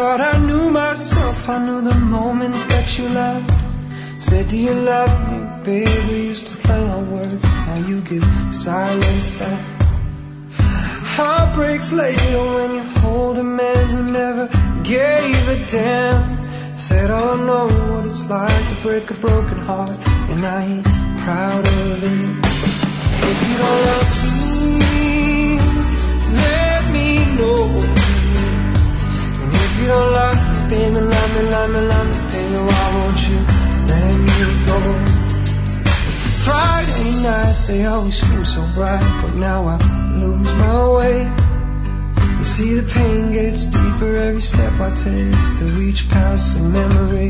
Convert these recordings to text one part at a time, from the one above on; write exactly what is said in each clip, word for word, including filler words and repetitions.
thought I knew myself, I knew the moment that you left. Said, do you love me, baby? Used to play on words, now you give silence back. Heartbreaks later when you hold a man who never gave a damn. Said, oh, I know what it's like to break a broken heart, and I ain't proud of it. If you don't love me, let me know. And if you don't love me, baby, love me, love me, love me, baby, why won't you let me go? Friday nights, they always seem so bright, but now I lose my way. You see the pain gets deeper every step I take to reach past the memory.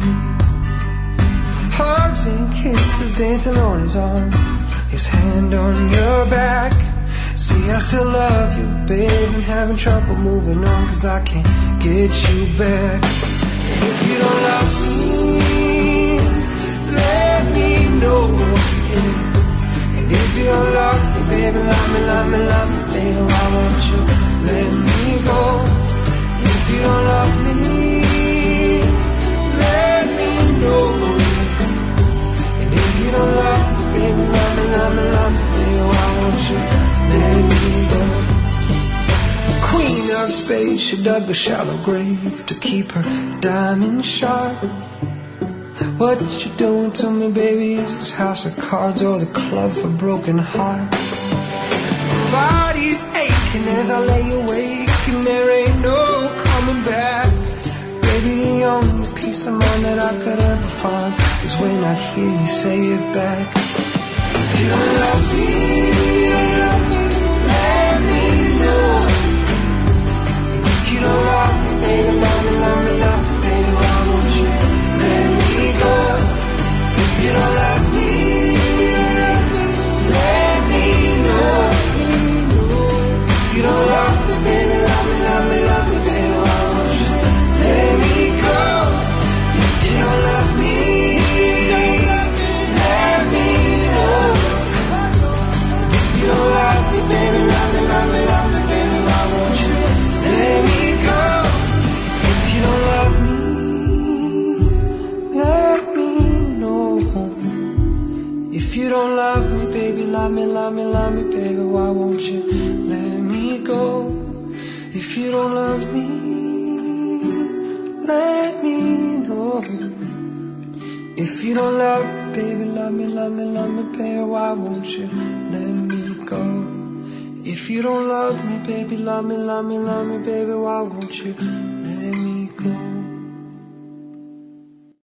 Hugs and kisses dancing on his arm, his hand on your back. See, I still love you, babe, and having trouble moving on, cause I can't get you back. If you don't love me, let me know. And if you don't love me, baby, love me, love me, love me, baby, why won't you let me go? If you don't love me, let me know. And if you don't love me, baby, love me, love me, love me, baby, why won't you let me go? Queen of spades, she dug a shallow grave to keep her diamond sharp. What you doing to me, baby? Is this house of cards or the club for broken hearts? Body's aching as I lay awake, and there ain't no coming back. Baby, the only peace of mind that I could ever find is when I hear you say it back. If you don't love me, let me know. And if you don't love me, baby, love me, love me, love me, baby, why won't you let me go? If you don't love me, let me know. If you don't love me, baby, love me, love me, love me, baby, why won't you let me go? If you don't love me, let me know. If you don't love me, baby, love me, love me, love me, baby, why won't you let me go? If you don't love me, let me know. If you don't love me, baby, love me, love me, love me, baby, why won't you let me go? If you don't love me, let me know. If you don't love me, baby, love me, love me, love me, baby, why won't you let me go? If you don't love me, baby, love me, love me, love me, baby, why won't you let me go?